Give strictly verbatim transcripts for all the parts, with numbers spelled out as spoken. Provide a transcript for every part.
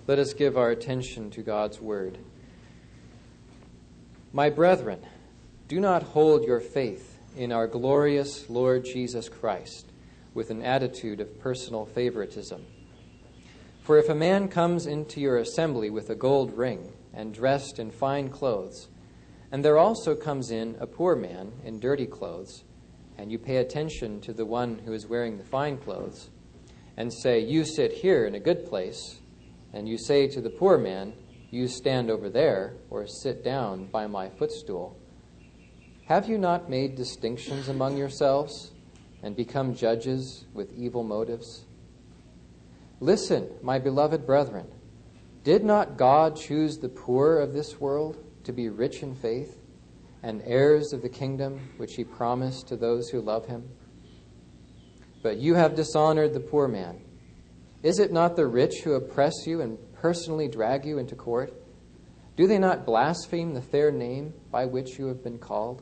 Let us give our attention to God's word. My brethren, do not hold your faith in our glorious Lord Jesus Christ with an attitude of personal favoritism. For if a man comes into your assembly with a gold ring and dressed in fine clothes, and there also comes in a poor man in dirty clothes, and you pay attention to the one who is wearing the fine clothes, and say, "You sit here in a good place," and you say to the poor man, "You stand over there," or "Sit down by my footstool," have you not made distinctions among yourselves and become judges with evil motives? Listen, my beloved brethren, did not God choose the poor of this world to be rich in faith and heirs of the kingdom which he promised to those who love him? But you have dishonored the poor man. Is it not the rich who oppress you and personally drag you into court? Do they not blaspheme the fair name by which you have been called?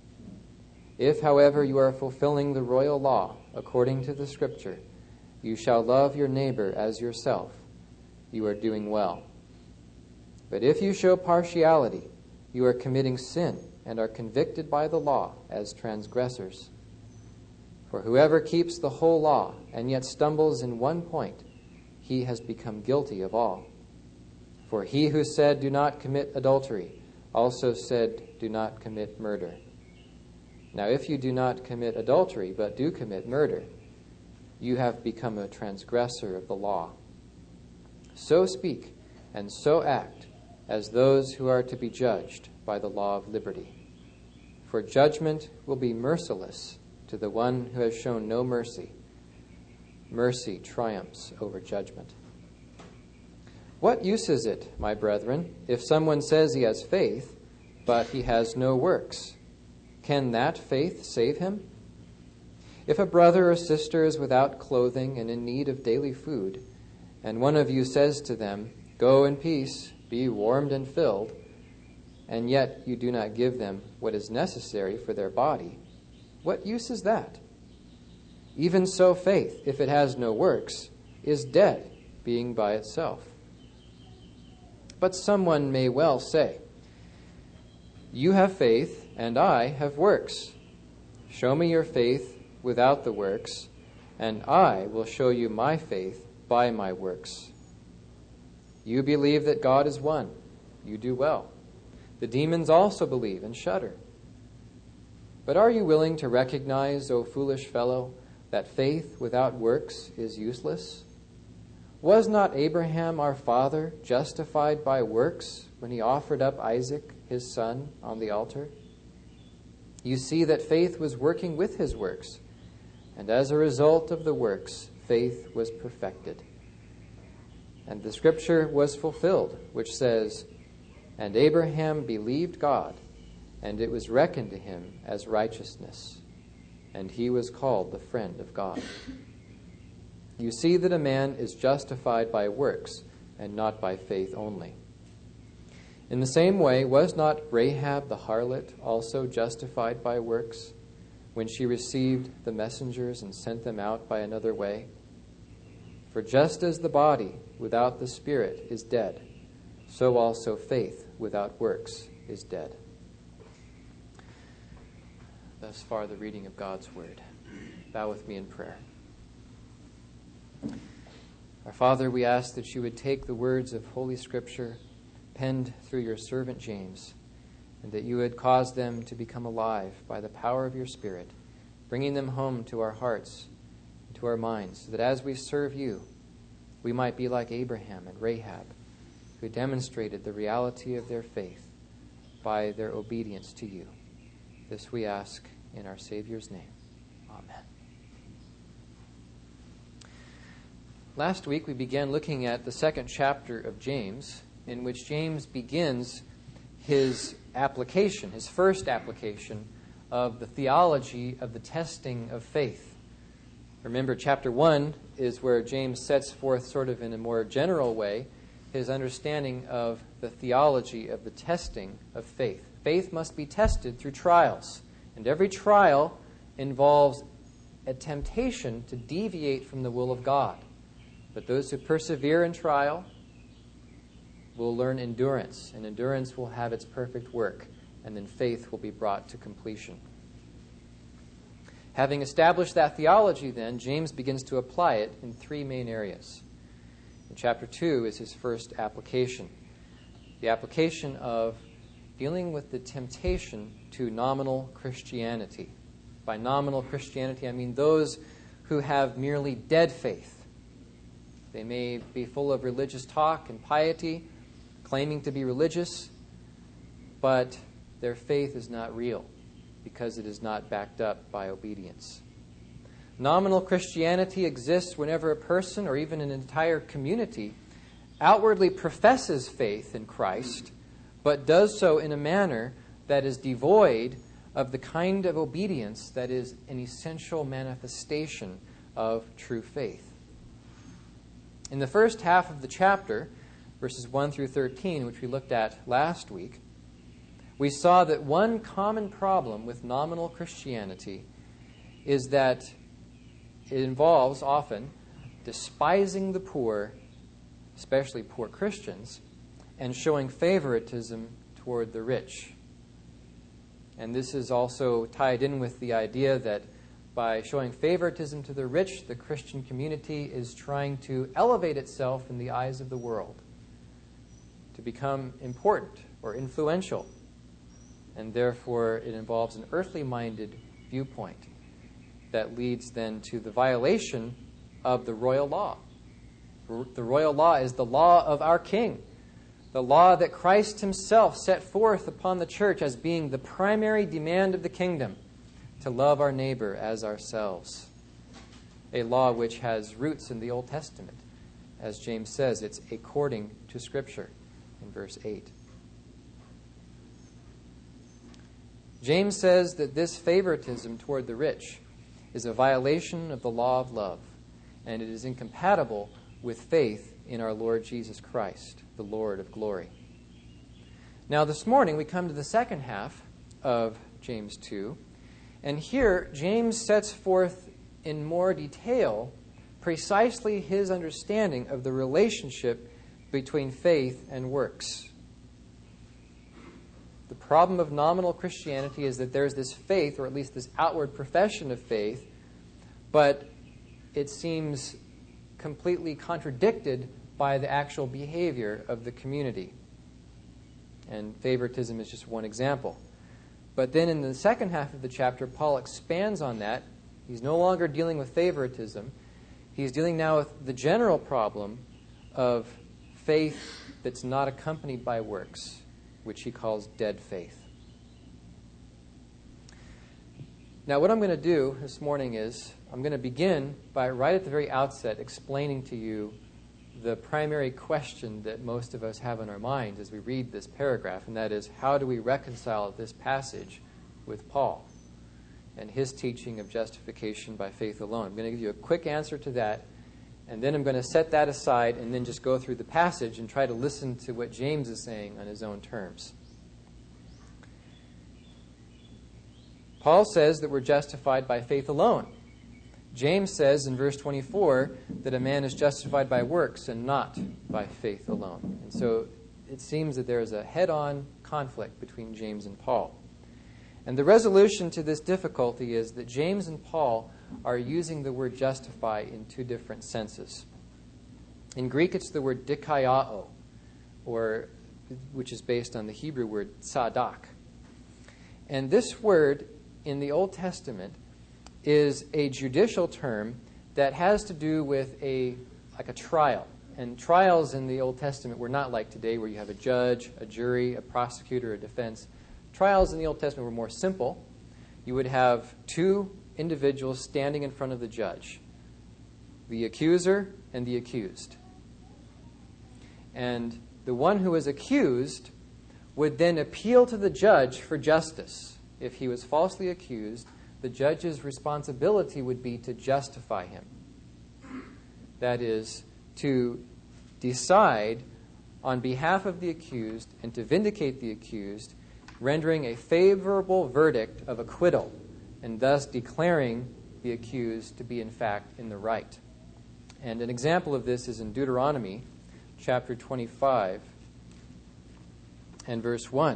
If, however, you are fulfilling the royal law according to the Scripture, "You shall love your neighbor as yourself," you are doing well. But if you show partiality, you are committing sin and are convicted by the law as transgressors. For whoever keeps the whole law and yet stumbles in one point, he has become guilty of all. For he who said, "Do not commit adultery," also said, "Do not commit murder." Now if you do not commit adultery, but do commit murder, you have become a transgressor of the law. So speak and so act as those who are to be judged by the law of liberty. For judgment will be merciless to the one who has shown no mercy. Mercy triumphs over judgment. What use is it, my brethren, if someone says he has faith, but he has no works? Can that faith save him? If a brother or sister is without clothing and in need of daily food, and one of you says to them, "Go in peace, be warmed and filled," and yet you do not give them what is necessary for their body, what use is that? Even so, faith, if it has no works, is dead, being by itself. But someone may well say, "You have faith, and I have works. Show me your faith without the works, and I will show you my faith by my works." You believe that God is one. You do well. The demons also believe and shudder. But are you willing to recognize, O foolish fellow, that faith without works is useless? Was not Abraham our father justified by works when he offered up Isaac, his son, on the altar? You see that faith was working with his works, and as a result of the works, faith was perfected. And the Scripture was fulfilled, which says, "And Abraham believed God, and it was reckoned to him as righteousness, and he was called the friend of God." You see that a man is justified by works, and not by faith only. In the same way, was not Rahab the harlot also justified by works, when she received the messengers and sent them out by another way? For just as the body without the spirit is dead, so also faith without works is dead. Thus far the reading of God's word. Bow with me in prayer. Our Father, we ask that you would take the words of Holy Scripture penned through your servant James, and that you would cause them to become alive by the power of your Spirit, bringing them home to our hearts and to our minds, so that as we serve you, we might be like Abraham and Rahab, who demonstrated the reality of their faith by their obedience to you. This we ask in our Savior's name. Amen. Last week we began looking at the second chapter of James, in which James begins his application, his first application of the theology of the testing of faith. Remember, chapter one is where James sets forth sort of in a more general way his understanding of the theology of the testing of faith. Faith must be tested through trials, and every trial involves a temptation to deviate from the will of God. But those who persevere in trial will learn endurance, and endurance will have its perfect work, and then faith will be brought to completion. Having established that theology, then, James begins to apply it in three main areas. In chapter two is his first application, the application of dealing with the temptation to nominal Christianity. By nominal Christianity, I mean those who have merely dead faith. They may be full of religious talk and piety, claiming to be religious, but their faith is not real because it is not backed up by obedience. Nominal Christianity exists whenever a person or even an entire community outwardly professes faith in Christ, but does so in a manner that is devoid of the kind of obedience that is an essential manifestation of true faith. In the first half of the chapter, verses one through thirteen, which we looked at last week, we saw that one common problem with nominal Christianity is that it involves often despising the poor, especially poor Christians, and showing favoritism toward the rich. And this is also tied in with the idea that by showing favoritism to the rich, the Christian community is trying to elevate itself in the eyes of the world, to become important or influential. And therefore, it involves an earthly-minded viewpoint that leads then to the violation of the royal law. The royal law is the law of our King, the law that Christ himself set forth upon the church as being the primary demand of the kingdom, to love our neighbor as ourselves. A law which has roots in the Old Testament. As James says, it's according to Scripture in verse eight. James says that this favoritism toward the rich is a violation of the law of love, and it is incompatible with faith in our Lord Jesus Christ, the Lord of glory. Now this morning we come to the second half of James two, and here James sets forth in more detail precisely his understanding of the relationship between faith and works. The problem of nominal Christianity is that there's this faith, or at least this outward profession of faith, but it seems completely contradicted by the actual behavior of the community. And favoritism is just one example. But then in the second half of the chapter, Paul expands on that. He's no longer dealing with favoritism. He's dealing now with the general problem of faith that's not accompanied by works, which he calls dead faith. Now, what I'm going to do this morning is I'm going to begin by, right at the very outset, explaining to you the primary question that most of us have in our minds as we read this paragraph, and that is, how do we reconcile this passage with Paul and his teaching of justification by faith alone? I'm going to give you a quick answer to that, and then I'm going to set that aside and then just go through the passage and try to listen to what James is saying on his own terms. Paul says that we're justified by faith alone. James says in verse twenty-four that a man is justified by works and not by faith alone. And so it seems that there is a head-on conflict between James and Paul. And the resolution to this difficulty is that James and Paul are using the word justify in two different senses. In Greek, it's the word dikaiao, or which is based on the Hebrew word tzadak. And this word in the Old Testament is a judicial term that has to do with a like a trial. And trials in the Old Testament were not like today, where you have a judge, a jury, a prosecutor, a defense. Trials in the Old Testament were more simple. You would have two individuals standing in front of the judge, the accuser and the accused. And the one who was accused would then appeal to the judge for justice. If he was falsely accused, the judge's responsibility would be to justify him. That is, to decide on behalf of the accused and to vindicate the accused, rendering a favorable verdict of acquittal, and thus declaring the accused to be, in fact, in the right. And an example of this is in Deuteronomy chapter twenty-five, and verse one.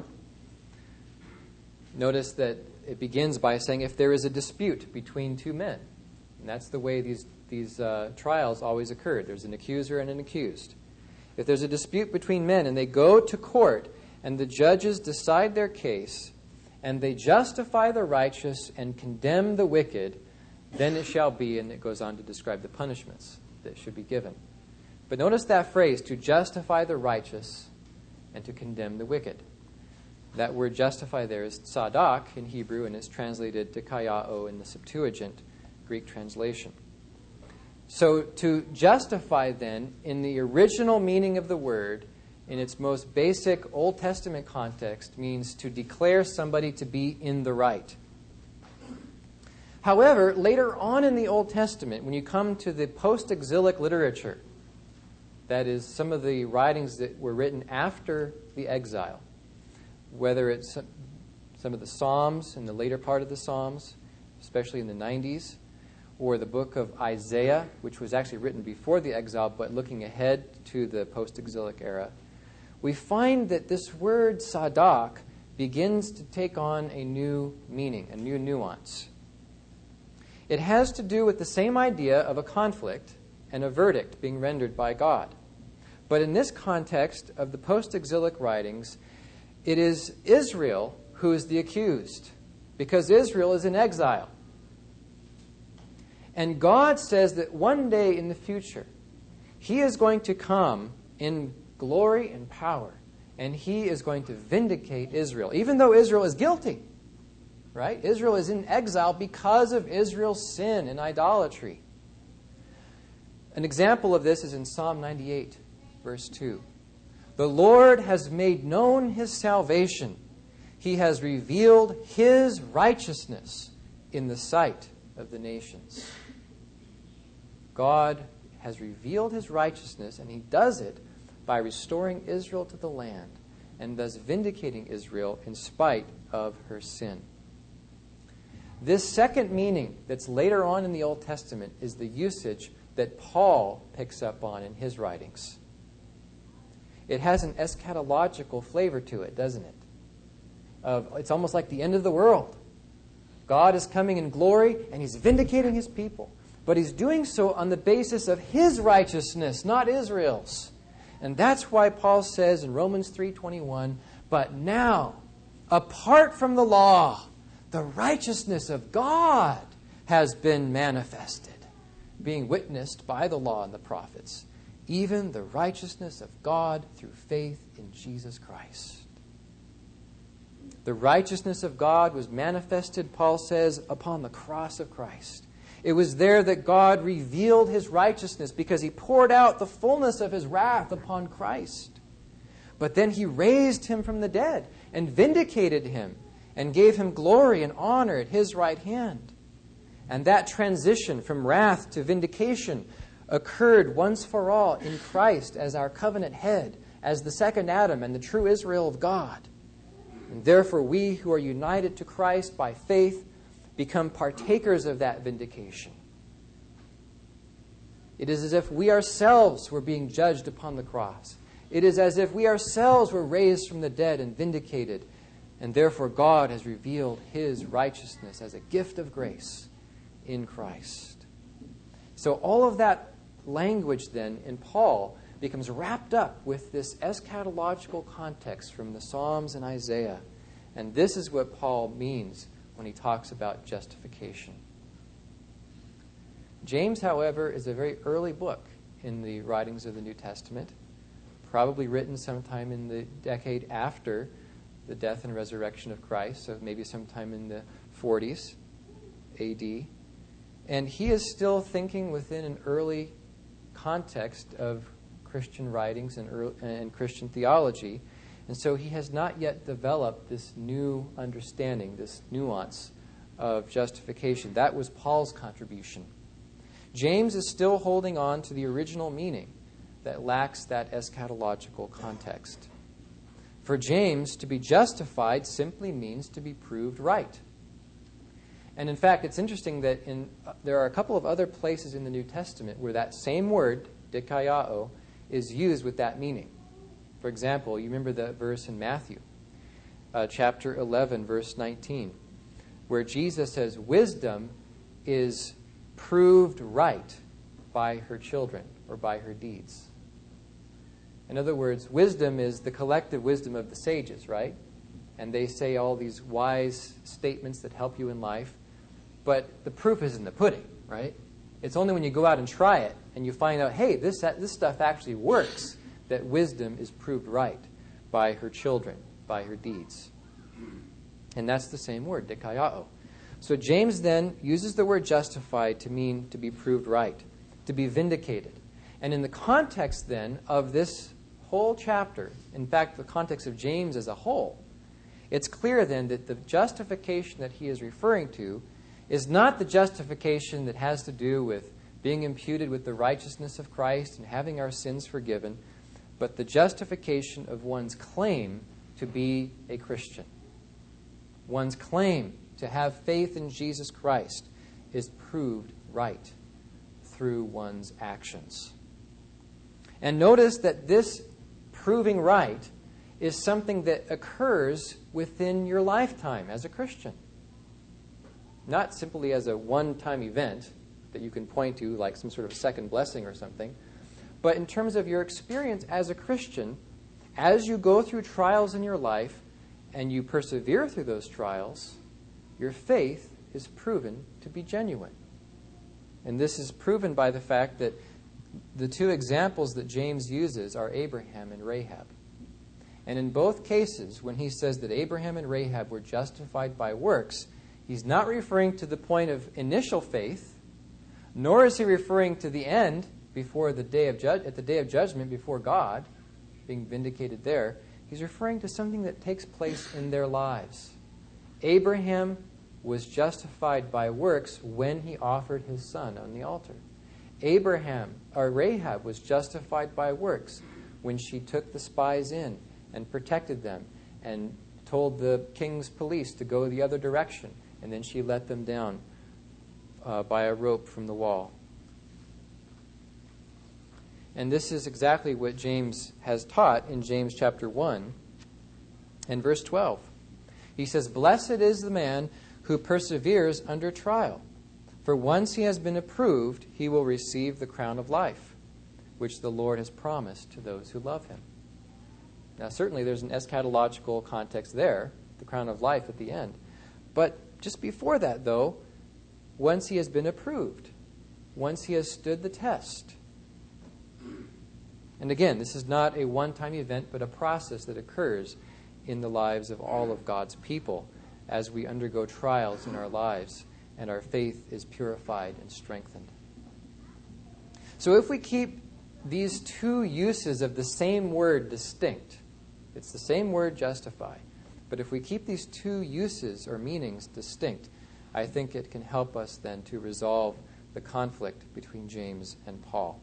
Notice that it begins by saying, if there is a dispute between two men. And that's the way these, these uh, trials always occurred. There's an accuser and an accused. If there's a dispute between men and they go to court and the judges decide their case and they justify the righteous and condemn the wicked, then it shall be, and it goes on to describe the punishments that should be given. But notice that phrase, to justify the righteous and to condemn the wicked. That word justify there is tzadak in Hebrew and is translated dikaiao in the Septuagint Greek translation. So to justify then, in the original meaning of the word, in its most basic Old Testament context, means to declare somebody to be in the right. However, later on in the Old Testament, when you come to the post-exilic literature, that is, some of the writings that were written after the exile, whether it's some of the Psalms in the later part of the Psalms, especially in the nineties, or the book of Isaiah, which was actually written before the exile, but looking ahead to the post-exilic era, we find that this word sadak begins to take on a new meaning, a new nuance. It has to do with the same idea of a conflict and a verdict being rendered by God. But in this context of the post-exilic writings, it is Israel who is the accused, because Israel is in exile. And God says that one day in the future, He is going to come in glory and power, and He is going to vindicate Israel, even though Israel is guilty. Right? Israel is in exile because of Israel's sin and idolatry. An example of this is in Psalm ninety-eight, verse two. The Lord has made known His salvation. He has revealed His righteousness in the sight of the nations. God has revealed His righteousness, and He does it by restoring Israel to the land and thus vindicating Israel in spite of her sin. This second meaning that's later on in the Old Testament is the usage that Paul picks up on in his writings. It has an eschatological flavor to it, doesn't it? Of, it's almost like the end of the world. God is coming in glory, and He's vindicating His people. But He's doing so on the basis of His righteousness, not Israel's. And that's why Paul says in Romans three twenty-one, but now, apart from the law, the righteousness of God has been manifested, being witnessed by the law and the prophets, even the righteousness of God through faith in Jesus Christ. The righteousness of God was manifested, Paul says, upon the cross of Christ. It was there that God revealed His righteousness because He poured out the fullness of His wrath upon Christ. But then He raised Him from the dead and vindicated Him and gave Him glory and honor at His right hand. And that transition from wrath to vindication occurred once for all in Christ as our covenant head, as the second Adam and the true Israel of God. And therefore we who are united to Christ by faith become partakers of that vindication. It is as if we ourselves were being judged upon the cross. It is as if we ourselves were raised from the dead and vindicated, and therefore God has revealed His righteousness as a gift of grace in Christ. So all of that language then in Paul becomes wrapped up with this eschatological context from the Psalms and Isaiah. And this is what Paul means when he talks about justification. James, however, is a very early book in the writings of the New Testament, probably written sometime in the decade after the death and resurrection of Christ, so maybe sometime in the forties A D. And he is still thinking within an early context of Christian writings and, early, and Christian theology. And so he has not yet developed this new understanding, this nuance of justification. That was Paul's contribution. James is still holding on to the original meaning that lacks that eschatological context. For James, to be justified simply means to be proved right. And in fact, it's interesting that in uh, there are a couple of other places in the New Testament where that same word, dikaiao, is used with that meaning. For example, you remember that verse in Matthew, uh, chapter eleven, verse nineteen, where Jesus says, wisdom is proved right by her children or by her deeds. In other words, wisdom is the collective wisdom of the sages, right? And they say all these wise statements that help you in life. But the proof is in the pudding, right? It's only when you go out and try it and you find out, hey, this, this stuff actually works, that wisdom is proved right by her children, by her deeds. And that's the same word, dikaiao. So James then uses the word justified to mean to be proved right, to be vindicated. And in the context then of this whole chapter, in fact, the context of James as a whole, it's clear then that the justification that he is referring to is not the justification that has to do with being imputed with the righteousness of Christ and having our sins forgiven, but the justification of one's claim to be a Christian. One's claim to have faith in Jesus Christ is proved right through one's actions. And notice that this proving right is something that occurs within your lifetime as a Christian. Not simply as a one-time event that you can point to, like some sort of second blessing or something, but in terms of your experience as a Christian, as you go through trials in your life and you persevere through those trials, your faith is proven to be genuine. And this is proven by the fact that the two examples that James uses are Abraham and Rahab. And in both cases, when he says that Abraham and Rahab were justified by works, he's not referring to the point of initial faith, nor is he referring to the end before the day of ju- at the day of judgment before God, being vindicated there. He's referring to something that takes place in their lives. Abraham was justified by works when he offered his son on the altar. Abraham, or Rahab, was justified by works when she took the spies in and protected them and told the king's police to go the other direction, and then she let them down uh, by a rope from the wall. And this is exactly what James has taught in James chapter one and verse twelve. He says, "Blessed is the man who perseveres under trial, for once he has been approved, he will receive the crown of life, which the Lord has promised to those who love him." Now, certainly there's an eschatological context there, the crown of life at the end. But just before that, though, once he has been approved, once he has stood the test. And again, this is not a one-time event, but a process that occurs in the lives of all of God's people as we undergo trials in our lives and our faith is purified and strengthened. So if we keep these two uses of the same word distinct, it's the same word justify, but if we keep these two uses or meanings distinct, I think it can help us then to resolve the conflict between James and Paul.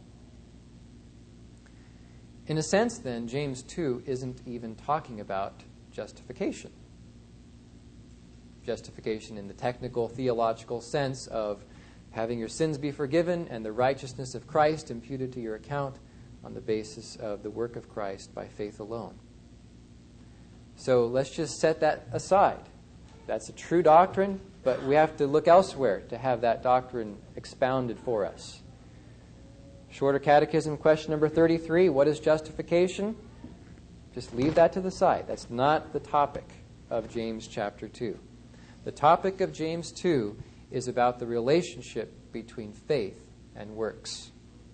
In a sense, then, James two isn't even talking about justification. Justification in the technical, theological sense of having your sins be forgiven and the righteousness of Christ imputed to your account on the basis of the work of Christ by faith alone. So let's just set that aside. That's a true doctrine, but we have to look elsewhere to have that doctrine expounded for us. Shorter Catechism, question number thirty-three, what is justification? Just leave that to the side. That's not the topic of James chapter two. The topic of James two is about the relationship between faith and works.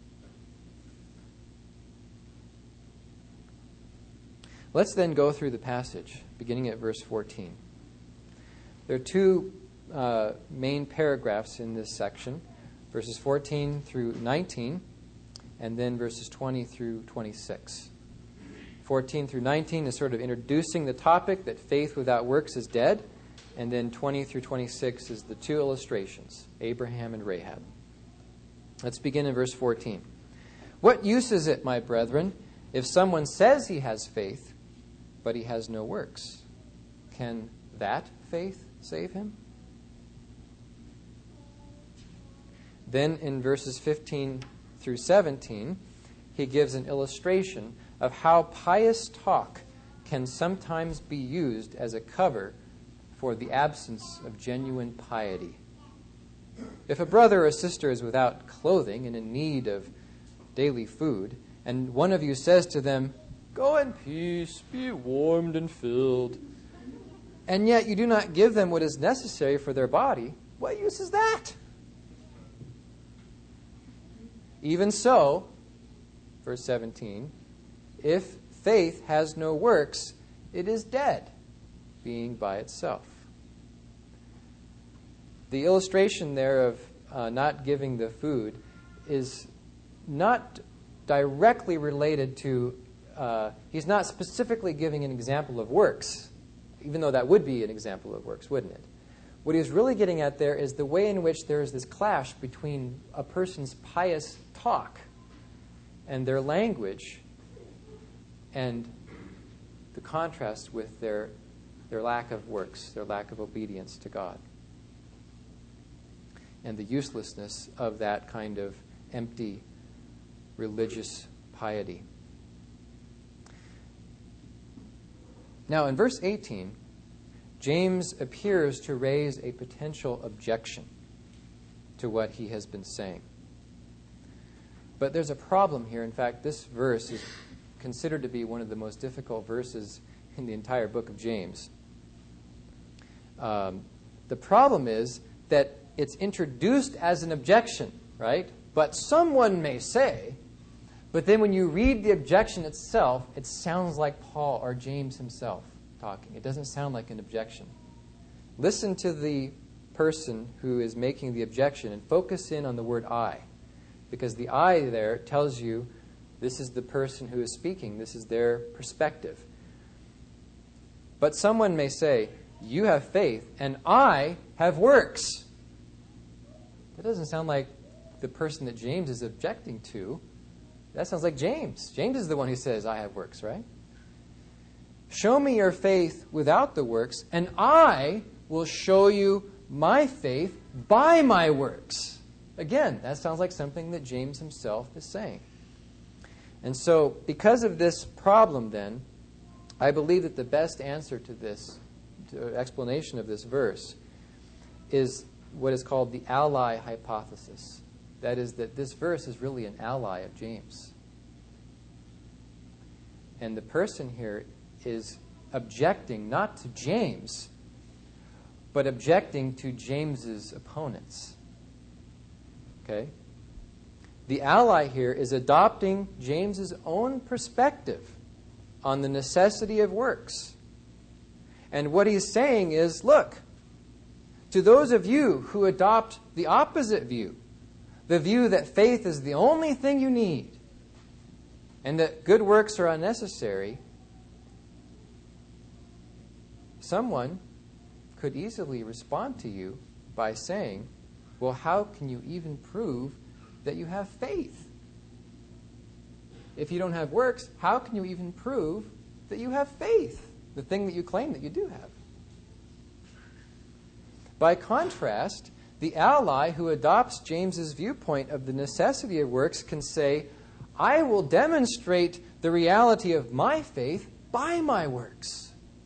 Let's then go through the passage, beginning at verse fourteen. There are two uh, main paragraphs in this section, verses fourteen through nineteen, and then verses twenty through twenty-six. fourteen through nineteen is sort of introducing the topic that faith without works is dead, and then twenty through twenty-six is the two illustrations, Abraham and Rahab. Let's begin in verse fourteen. "What use is it, my brethren, if someone says he has faith, but he has no works? Can that faith save him?" Then in verses fifteen through seventeen, he gives an illustration of how pious talk can sometimes be used as a cover for the absence of genuine piety. If a brother or sister is without clothing and in need of daily food, and one of you says to them, "Go in peace, be warmed and filled," and yet you do not give them what is necessary for their body, what use is that? Even so, verse seventeen, if faith has no works, it is dead, being by itself. The illustration there of uh, not giving the food is not directly related to, uh, he's not specifically giving an example of works, even though that would be an example of works, wouldn't it? What he's really getting at there is the way in which there is this clash between a person's pious talk and their language and the contrast with their, their lack of works, their lack of obedience to God, and the uselessness of that kind of empty religious piety. Now, in verse eighteen, James appears to raise a potential objection to what he has been saying. But there's a problem here. In fact, this verse is considered to be one of the most difficult verses in the entire book of James. Um, the problem is that it's introduced as an objection, right? But someone may say, but then when you read the objection itself, it sounds like Paul or James himself talking. It doesn't sound like an objection. Listen to the person who is making the objection and focus in on the word I, because the I there tells you this is the person who is speaking. This is their perspective. But someone may say, you have faith and I have works. That doesn't sound like the person that James is objecting to. That sounds like James. James is the one who says, I have works, right? Show me your faith without the works, and I will show you my faith by my works. Again, that sounds like something that James himself is saying. And so, because of this problem, then, I believe that the best answer to this, to explanation of this verse, is what is called the ally hypothesis. That is, that this verse is really an ally of James. And the person here is objecting not to James, but objecting to James's opponents. Okay? The ally here is adopting James's own perspective on the necessity of works. And what he's saying is, look, to those of you who adopt the opposite view, the view that faith is the only thing you need and that good works are unnecessary, someone could easily respond to you by saying, well, how can you even prove that you have faith? If you don't have works, how can you even prove that you have faith, the thing that you claim that you do have? By contrast, the ally who adopts James's viewpoint of the necessity of works can say, I will demonstrate the reality of my faith by my works.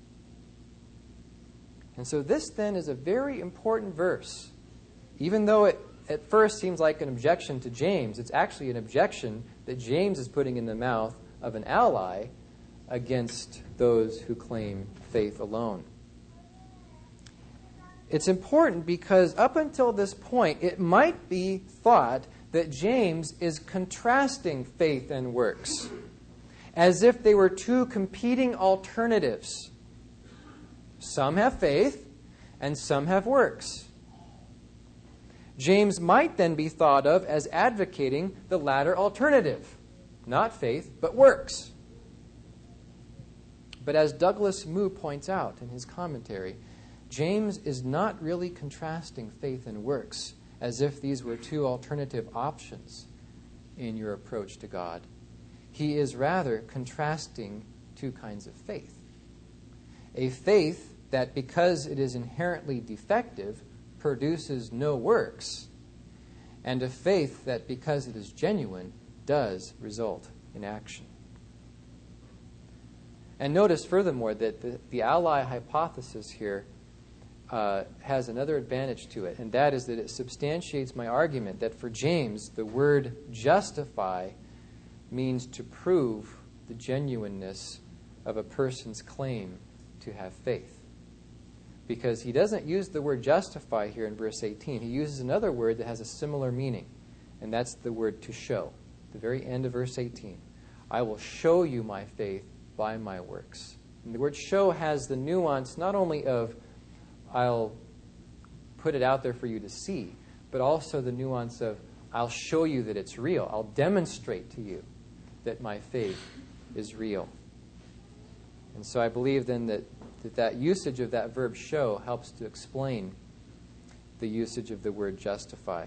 And so this then is a very important verse. Even though it at first seems like an objection to James, it's actually an objection that James is putting in the mouth of an ally against those who claim faith alone. It's important because up until this point, it might be thought that James is contrasting faith and works, as if they were two competing alternatives. Some have faith, and some have works. James might then be thought of as advocating the latter alternative, not faith, but works. But as Douglas Moo points out in his commentary, James is not really contrasting faith and works as if these were two alternative options in your approach to God. He is rather contrasting two kinds of faith. A faith that, because it is inherently defective, produces no works, and a faith that, because it is genuine, does result in action. And notice furthermore that the, the ally hypothesis here uh, has another advantage to it, and that is that it substantiates my argument that for James, the word justify means to prove the genuineness of a person's claim to have faith. Because he doesn't use the word justify here in verse eighteen. He uses another word that has a similar meaning, and that's the word to show. The very end of verse eighteen. I will show you my faith by my works. And the word show has the nuance not only of I'll put it out there for you to see, but also the nuance of I'll show you that it's real. I'll demonstrate to you that my faith is real. And so I believe then that that, that usage of that verb show helps to explain the usage of the word justify.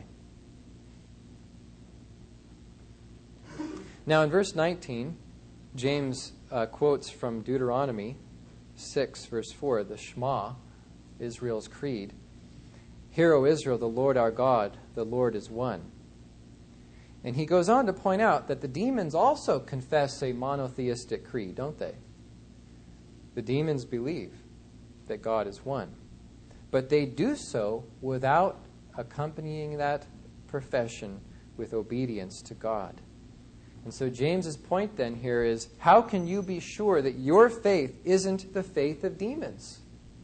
Now in verse nineteen, James uh, quotes from Deuteronomy six, verse four, the Shema, Israel's creed. Hear, O Israel, the Lord our God, the Lord is one. And he goes on to point out that the demons also confess a monotheistic creed, don't they? The demons believe that God is one. But they do so without accompanying that profession with obedience to God. And so James's point then here is, how can you be sure that your faith isn't the faith of demons?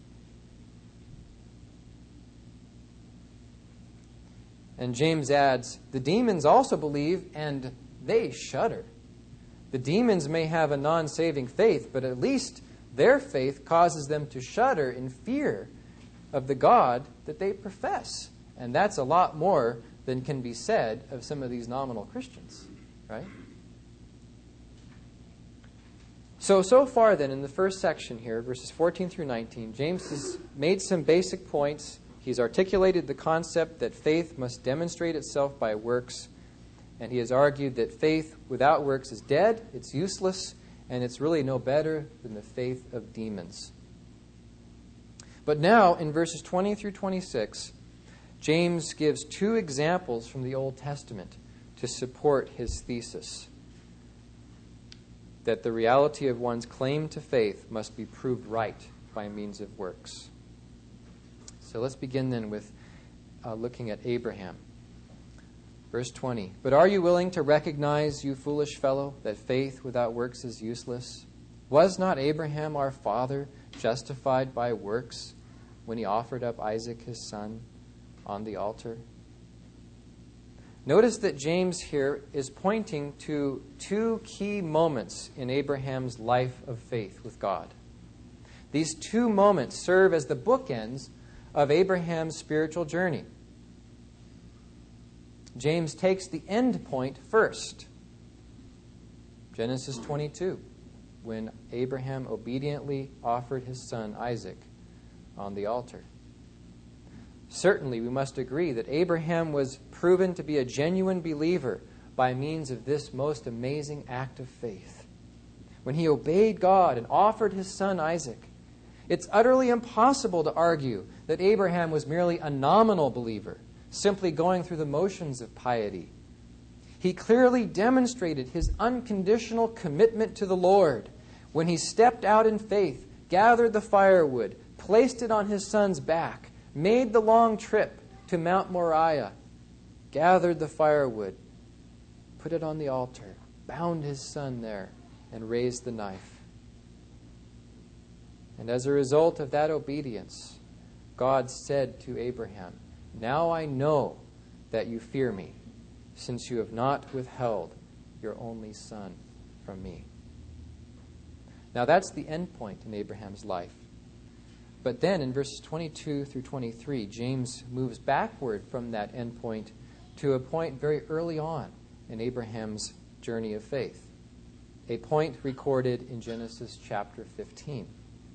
And James adds, the demons also believe and they shudder. The demons may have a non-saving faith, but at least their faith causes them to shudder in fear of the God that they profess. And that's a lot more than can be said of some of these nominal Christians, right? So, so far then in the first section here, verses fourteen through nineteen, James has made some basic points. He's articulated the concept that faith must demonstrate itself by works, and he has argued that faith without works is dead, it's useless, and it's really no better than the faith of demons. But now, in verses twenty through twenty-six, James gives two examples from the Old Testament to support his thesis that the reality of one's claim to faith must be proved right by means of works. So let's begin then with uh, looking at Abraham. Verse twenty, but are you willing to recognize, you foolish fellow, that faith without works is useless? Was not Abraham our father justified by works when he offered up Isaac his son on the altar? Notice that James here is pointing to two key moments in Abraham's life of faith with God. These two moments serve as the bookends of Abraham's spiritual journey. James takes the end point first. Genesis twenty-two, when Abraham obediently offered his son Isaac on the altar. Certainly, we must agree that Abraham was proven to be a genuine believer by means of this most amazing act of faith. When he obeyed God and offered his son Isaac, it's utterly impossible to argue that Abraham was merely a nominal believer, simply going through the motions of piety. He clearly demonstrated his unconditional commitment to the Lord when he stepped out in faith, gathered the firewood, placed it on his son's back, made the long trip to Mount Moriah, gathered the firewood, put it on the altar, bound his son there, and raised the knife. And as a result of that obedience, God said to Abraham, now I know that you fear me, since you have not withheld your only son from me. Now that's the end point in Abraham's life. But then in verses twenty-two through twenty-three, James moves backward from that end point to a point very early on in Abraham's journey of faith, a point recorded in Genesis chapter fifteen.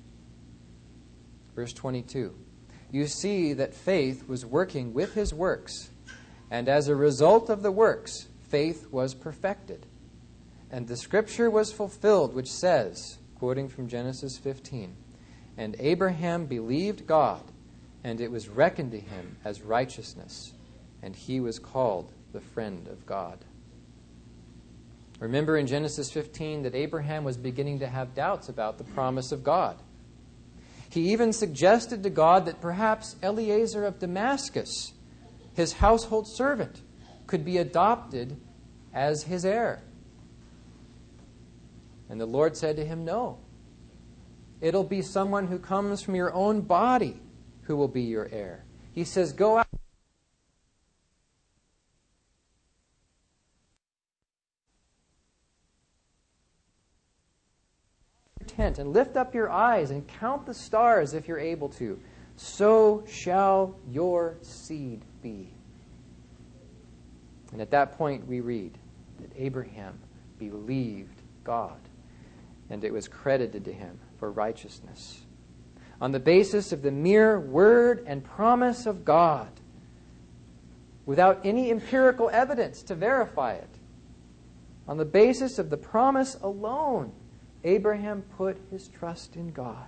Verse twenty-two, you see that faith was working with his works, and as a result of the works, faith was perfected. And the scripture was fulfilled, which says, quoting from Genesis fifteen, and Abraham believed God, and it was reckoned to him as righteousness, and he was called the friend of God. Remember in Genesis fifteen that Abraham was beginning to have doubts about the promise of God. He even suggested to God that perhaps Eliezer of Damascus, his household servant, could be adopted as his heir. And the Lord said to him, no. It'll be someone who comes from your own body who will be your heir. He says, go out. Tent and lift up your eyes and count the stars if you're able to. So shall your seed be. And at that point we read that Abraham believed God, and it was credited to him for righteousness. On the basis of the mere word and promise of God, without any empirical evidence to verify it, on the basis of the promise alone, Abraham put his trust in God.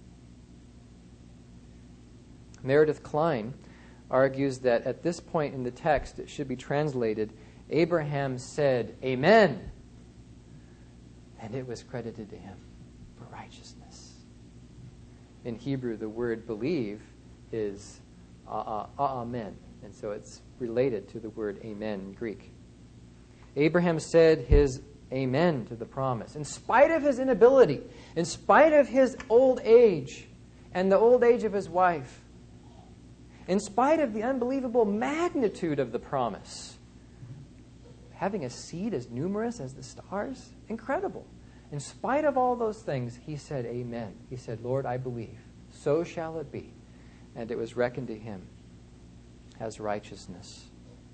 Meredith Klein argues that at this point in the text it should be translated, Abraham said, Amen, and it was credited to him for righteousness. In Hebrew, the word believe is amen, and so it's related to the word amen in Greek. Abraham said his amen to the promise, in spite of his inability, in spite of his old age and the old age of his wife, in spite of the unbelievable magnitude of the promise. Having a seed as numerous as the stars, incredible. In spite of all those things, he said, Amen. He said, Lord, I believe. So shall it be. And it was reckoned to him as righteousness.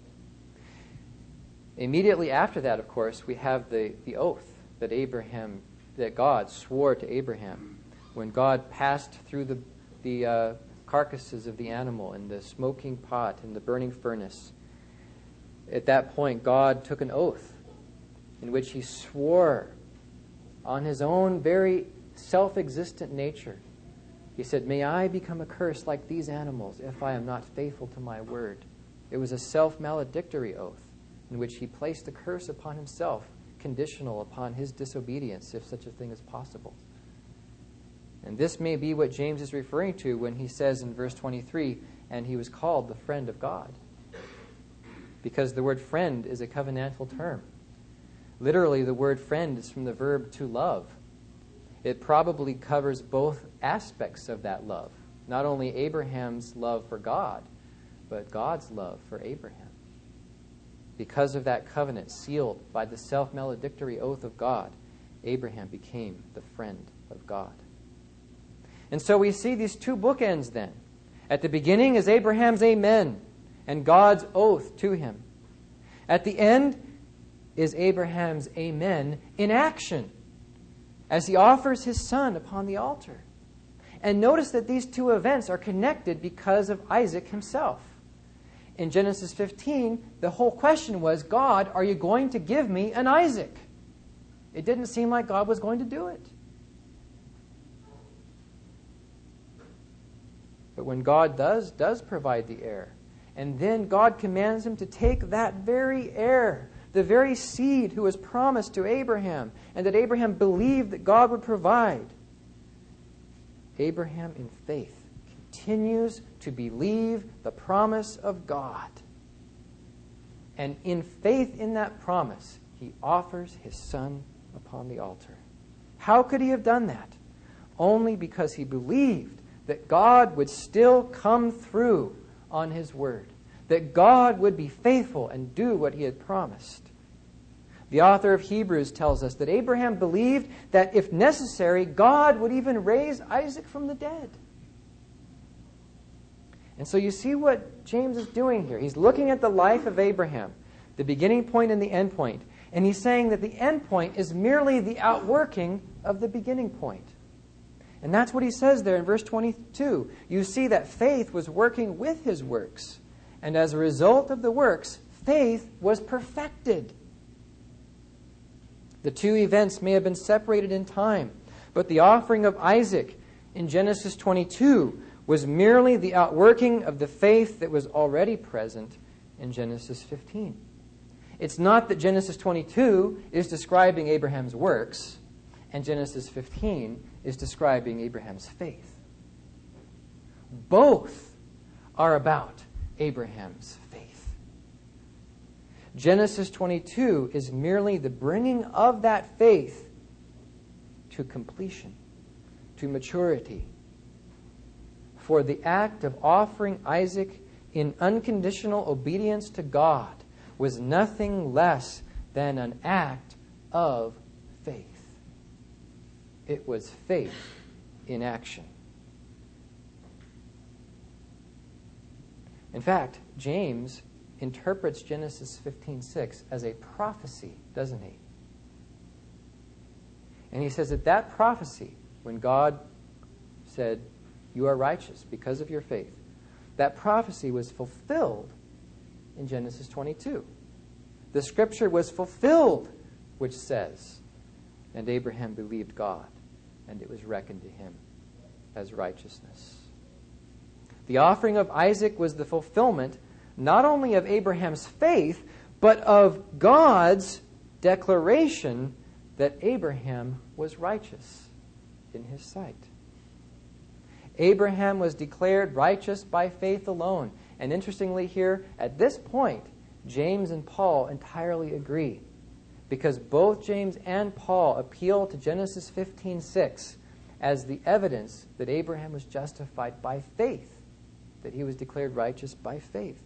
Immediately after that, of course, we have the, the oath that Abraham, that God swore to Abraham when God passed through the, the uh, carcasses of the animal in the smoking pot in the burning furnace. At that point, God took an oath in which he swore on his own very self-existent nature. He said, may I become accursed like these animals if I am not faithful to my word. It was a self-maledictory oath in which he placed a curse upon himself, conditional upon his disobedience, if such a thing is possible. And this may be what James is referring to when he says in verse twenty-three, and he was called the friend of God. Because the word friend is a covenantal term. Literally, the word friend is from the verb to love. It probably covers both aspects of that love. Not only Abraham's love for God, but God's love for Abraham. Because of that covenant sealed by the self-maledictory oath of God, Abraham became the friend of God. And so we see these two bookends then. At the beginning is Abraham's amen and God's oath to him. At the end is Abraham's amen in action as he offers his son upon the altar. And notice that these two events are connected because of Isaac himself. In Genesis fifteen, the whole question was, God, are you going to give me an Isaac? It didn't seem like God was going to do it. But when God does, does provide the heir, and then God commands him to take that very heir, the very seed who was promised to Abraham, and that Abraham believed that God would provide. Abraham, in faith, continues to believe the promise of God. And in faith in that promise, he offers his son upon the altar. How could he have done that? Only because he believed that God would still come through on his word, that God would be faithful and do what he had promised. The author of Hebrews tells us that Abraham believed that if necessary, God would even raise Isaac from the dead. And so you see what James is doing here. He's looking at the life of Abraham, the beginning point and the end point, and he's saying that the end point is merely the outworking of the beginning point. And that's what he says there in verse twenty-two. You see that faith was working with his works. And as a result of the works, faith was perfected. The two events may have been separated in time, but the offering of Isaac in Genesis twenty-two was merely the outworking of the faith that was already present in Genesis fifteen. It's not that Genesis twenty-two is describing Abraham's works and Genesis fifteen is describing Abraham's faith. Both are about Abraham's faith. Genesis twenty-two is merely the bringing of that faith to completion, to maturity. For the act of offering Isaac in unconditional obedience to God was nothing less than an act of faith. It was faith in action. In fact, James interprets Genesis fifteen six as a prophecy, doesn't he? And he says that that prophecy, when God said, "You are righteous because of your faith," that prophecy was fulfilled in Genesis twenty-two. The scripture was fulfilled, which says, "And Abraham believed God, and it was reckoned to him as righteousness." The offering of Isaac was the fulfillment not only of Abraham's faith, but of God's declaration that Abraham was righteous in his sight. Abraham was declared righteous by faith alone. And interestingly here, at this point, James and Paul entirely agree, because both James and Paul appeal to Genesis fifteen six as the evidence that Abraham was justified by faith, that he was declared righteous by faith.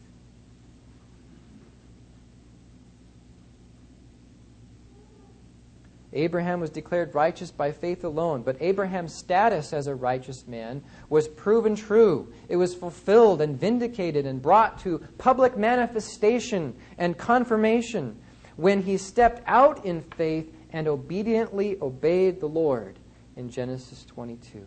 Abraham was declared righteous by faith alone, but Abraham's status as a righteous man was proven true. It was fulfilled and vindicated and brought to public manifestation and confirmation when he stepped out in faith and obediently obeyed the Lord in Genesis twenty-two.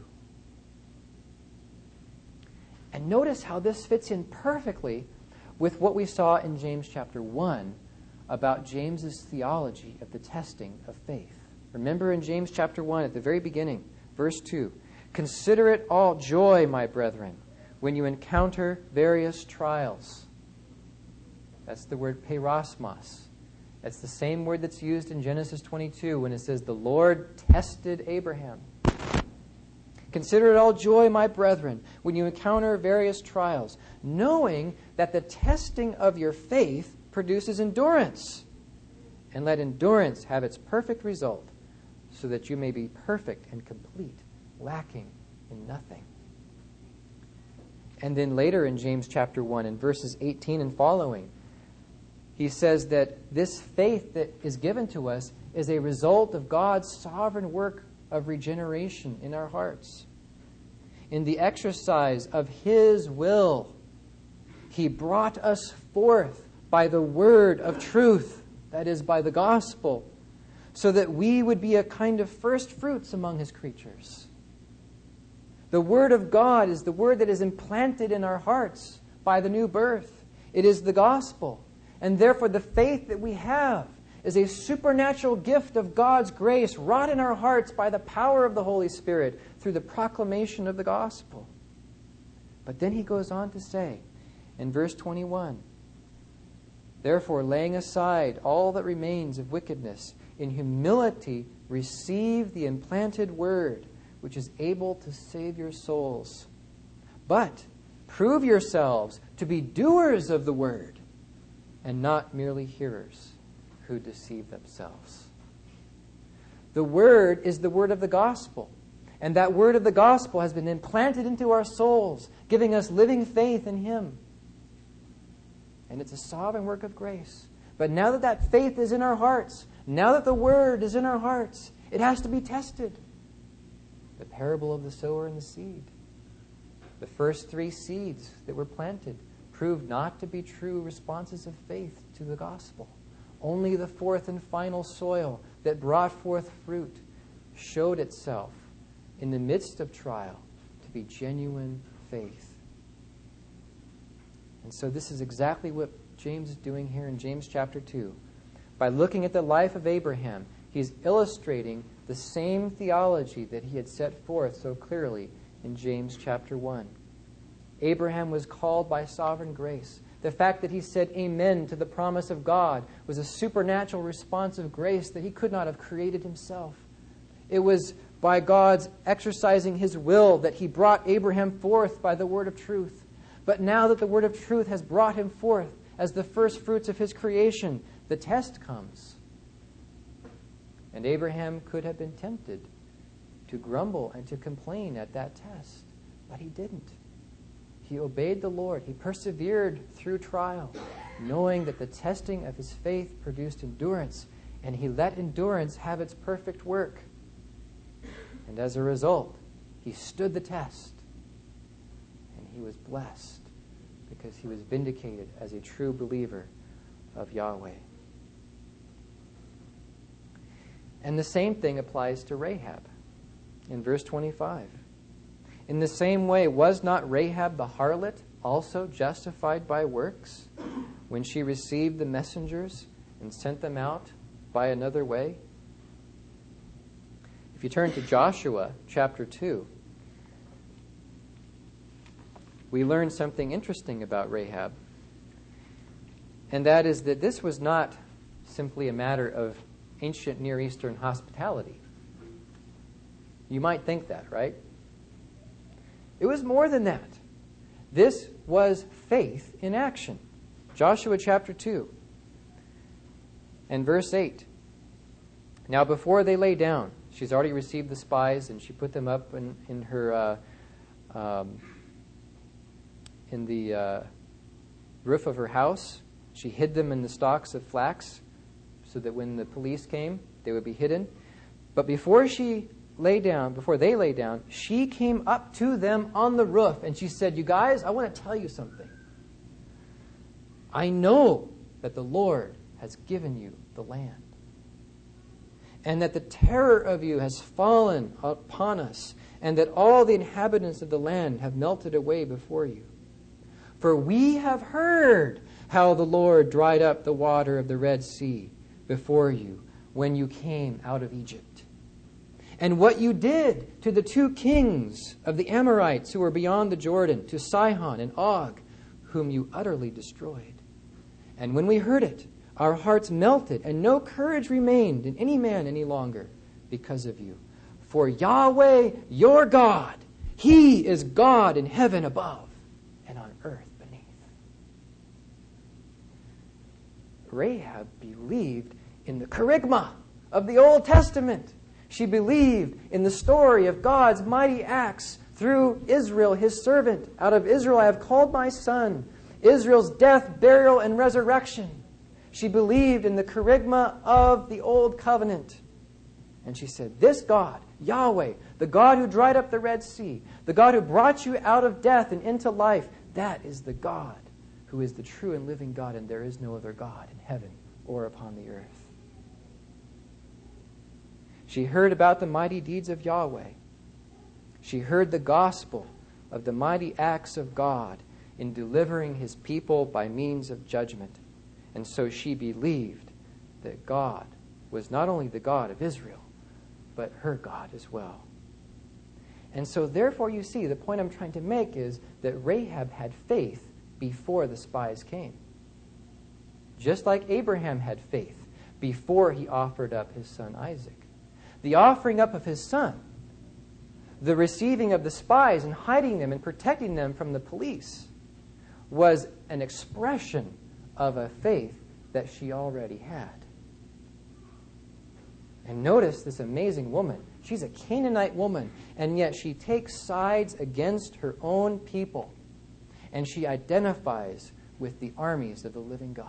And notice how this fits in perfectly with what we saw in James chapter one about James's theology of the testing of faith. Remember in James chapter one at the very beginning, verse two, "Consider it all joy, my brethren, when you encounter various trials." That's the word peirasmos. That's the same word that's used in Genesis twenty-two when it says the Lord tested Abraham. "Consider it all joy, my brethren, when you encounter various trials, knowing that the testing of your faith produces endurance. And let endurance have its perfect result, so that you may be perfect and complete, lacking in nothing." And then later in James chapter one, in verses eighteen and following, he says that this faith that is given to us is a result of God's sovereign work of regeneration in our hearts. In the exercise of His will, He brought us forth by the word of truth, that is, by the gospel, so that we would be a kind of first fruits among His creatures. The word of God is the word that is implanted in our hearts by the new birth. It is the gospel. And therefore the faith that we have is a supernatural gift of God's grace wrought in our hearts by the power of the Holy Spirit through the proclamation of the gospel. But then he goes on to say in verse twenty-one, "Therefore, laying aside all that remains of wickedness, in humility receive the implanted word, which is able to save your souls. But prove yourselves to be doers of the word, and not merely hearers who deceive themselves." The word is the word of the gospel. And that word of the gospel has been implanted into our souls, giving us living faith in Him. And it's a sovereign work of grace. But now that that faith is in our hearts, now that the word is in our hearts, it has to be tested. The parable of the sower and the seed. The first three seeds that were planted proved not to be true responses of faith to the gospel. Only the fourth and final soil that brought forth fruit showed itself in the midst of trial to be genuine faith. And so this is exactly what James is doing here in James chapter two. By looking at the life of Abraham, he's illustrating the same theology that he had set forth so clearly in James chapter one. Abraham was called by sovereign grace, The fact that he said amen to the promise of God was a supernatural response of grace that he could not have created himself. It was by God's exercising his will that he brought Abraham forth by the word of truth. But now that the word of truth has brought him forth as the first fruits of his creation, the test comes. And Abraham could have been tempted to grumble and to complain at that test, but he didn't. He obeyed the Lord. He persevered through trial, knowing that the testing of his faith produced endurance, and he let endurance have its perfect work. And as a result, he stood the test, and he was blessed because he was vindicated as a true believer of Yahweh. And the same thing applies to Rahab in verse twenty-five. In the same way, was not Rahab the harlot also justified by works when she received the messengers and sent them out by another way? If you turn to Joshua chapter two, we learn something interesting about Rahab. And that is that this was not simply a matter of ancient Near Eastern hospitality. You might think that, right? It was more than that. This was faith in action. Joshua chapter two and verse eight. Now before they lay down, she's already received the spies and she put them up in, in her uh, um, in the uh, roof of her house. She hid them in the stalks of flax so that when the police came, they would be hidden. But before she lay down, before they lay down, she came up to them on the roof and she said, "You guys, I want to tell you something. I know that the Lord has given you the land, and that the terror of you has fallen upon us, and that all the inhabitants of the land have melted away before you. For we have heard how the Lord dried up the water of the Red Sea before you when you came out of Egypt, and what you did to the two kings of the Amorites who were beyond the Jordan, to Sihon and Og, whom you utterly destroyed. And when we heard it, our hearts melted, and no courage remained in any man any longer because of you. For Yahweh, your God, He is God in heaven above and on earth beneath." Rahab believed in the kerygma of the Old Testament. She believed in the story of God's mighty acts through Israel, his servant. Out of Israel I have called my son. Israel's death, burial, and resurrection. She believed in the kerygma of the Old Covenant. And she said, this God, Yahweh, the God who dried up the Red Sea, the God who brought you out of death and into life, that is the God who is the true and living God, and there is no other God in heaven or upon the earth. She heard about the mighty deeds of Yahweh. She heard the gospel of the mighty acts of God in delivering his people by means of judgment. And so she believed that God was not only the God of Israel, but her God as well. And so therefore you see, the point I'm trying to make is that Rahab had faith before the spies came. Just like Abraham had faith before he offered up his son Isaac. The offering up of his son, the receiving of the spies and hiding them and protecting them from the police, was an expression of a faith that she already had. And notice this amazing woman. She's a Canaanite woman, and yet she takes sides against her own people, and she identifies with the armies of the living God.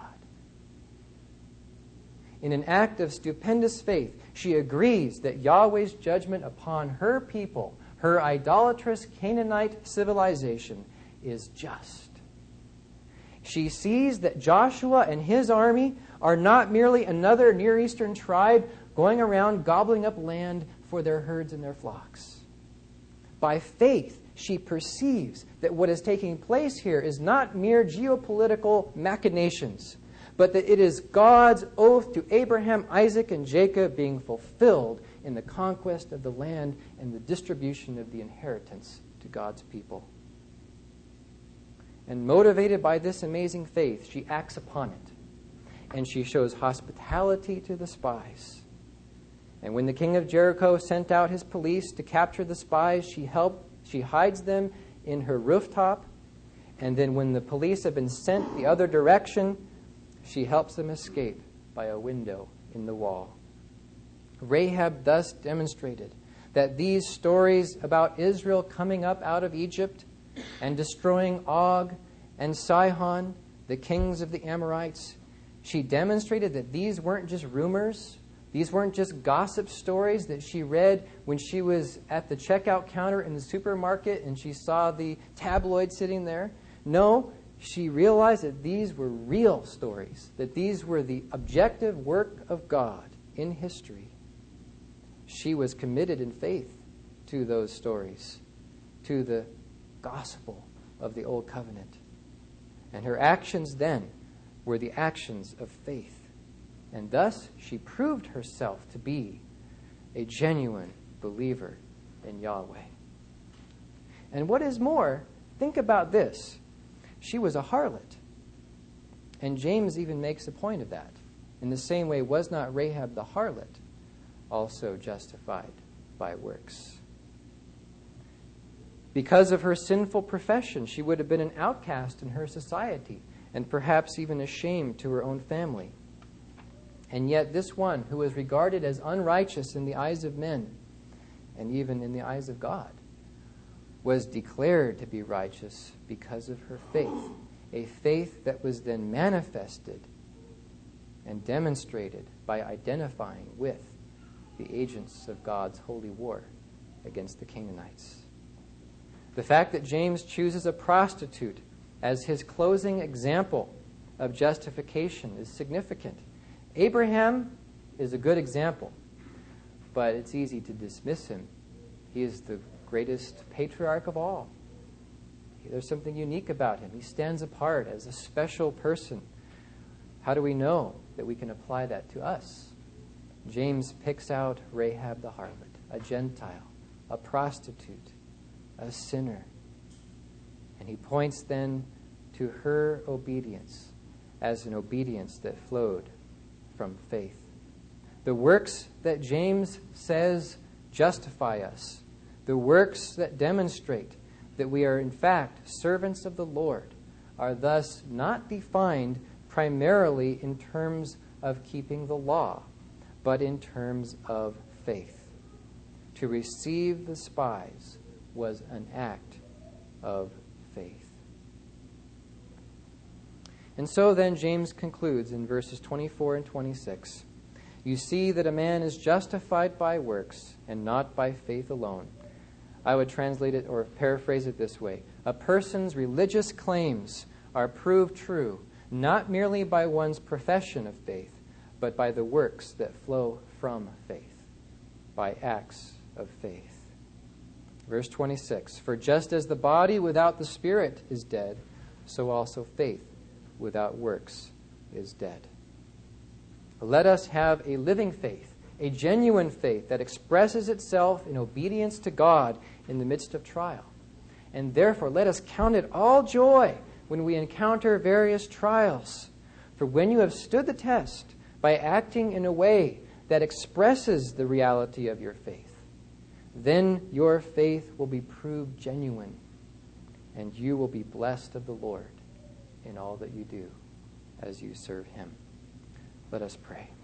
In an act of stupendous faith, she agrees that Yahweh's judgment upon her people, her idolatrous Canaanite civilization, is just. She sees that Joshua and his army are not merely another Near Eastern tribe going around gobbling up land for their herds and their flocks. By faith, she perceives that what is taking place here is not mere geopolitical machinations, but that it is God's oath to Abraham, Isaac, and Jacob being fulfilled in the conquest of the land and the distribution of the inheritance to God's people. And motivated by this amazing faith, she acts upon it. And she shows hospitality to the spies. And when the king of Jericho sent out his police to capture the spies, she helped, she hides them in her rooftop. And then when the police have been sent the other direction, she helps them escape by a window in the wall. Rahab thus demonstrated that these stories about Israel coming up out of Egypt and destroying Og and Sihon, the kings of the Amorites, she demonstrated that these weren't just rumors. These weren't just gossip stories that she read when she was at the checkout counter in the supermarket and she saw the tabloid sitting there. No, she realized that these were real stories, that these were the objective work of God in history. She was committed in faith to those stories, to the gospel of the Old Covenant. And her actions then were the actions of faith. And thus she proved herself to be a genuine believer in Yahweh. And what is more, think about this. She was a harlot. And James even makes a point of that. In the same way, was not Rahab the harlot also justified by works? Because of her sinful profession, she would have been an outcast in her society and perhaps even a shame to her own family. And yet this one who was regarded as unrighteous in the eyes of men and even in the eyes of God was declared to be righteous because of her faith, a faith that was then manifested and demonstrated by identifying with the agents of God's holy war against the Canaanites. The fact that James chooses a prostitute as his closing example of justification is significant. Abraham is a good example, but it's easy to dismiss him. He is the greatest patriarch of all. There's something unique about him. He stands apart as a special person. How do we know that we can apply that to us? James picks out Rahab the harlot, a Gentile, a prostitute, a sinner. And he points then to her obedience as an obedience that flowed from faith. The works that James says justify us, the works that demonstrate that we are in fact servants of the Lord, are thus not defined primarily in terms of keeping the law, but in terms of faith. To receive the spies was an act of faith. And so then James concludes in verses twenty-four and twenty-six. You see that a man is justified by works and not by faith alone. I would translate it or paraphrase it this way. A person's religious claims are proved true not merely by one's profession of faith, but by the works that flow from faith, by acts of faith. Verse twenty-six, for just as the body without the spirit is dead, so also faith without works is dead. Let us have a living faith, a genuine faith that expresses itself in obedience to God in the midst of trial. And therefore, let us count it all joy when we encounter various trials. For when you have stood the test by acting in a way that expresses the reality of your faith, then your faith will be proved genuine, and you will be blessed of the Lord in all that you do as you serve him. Let us pray.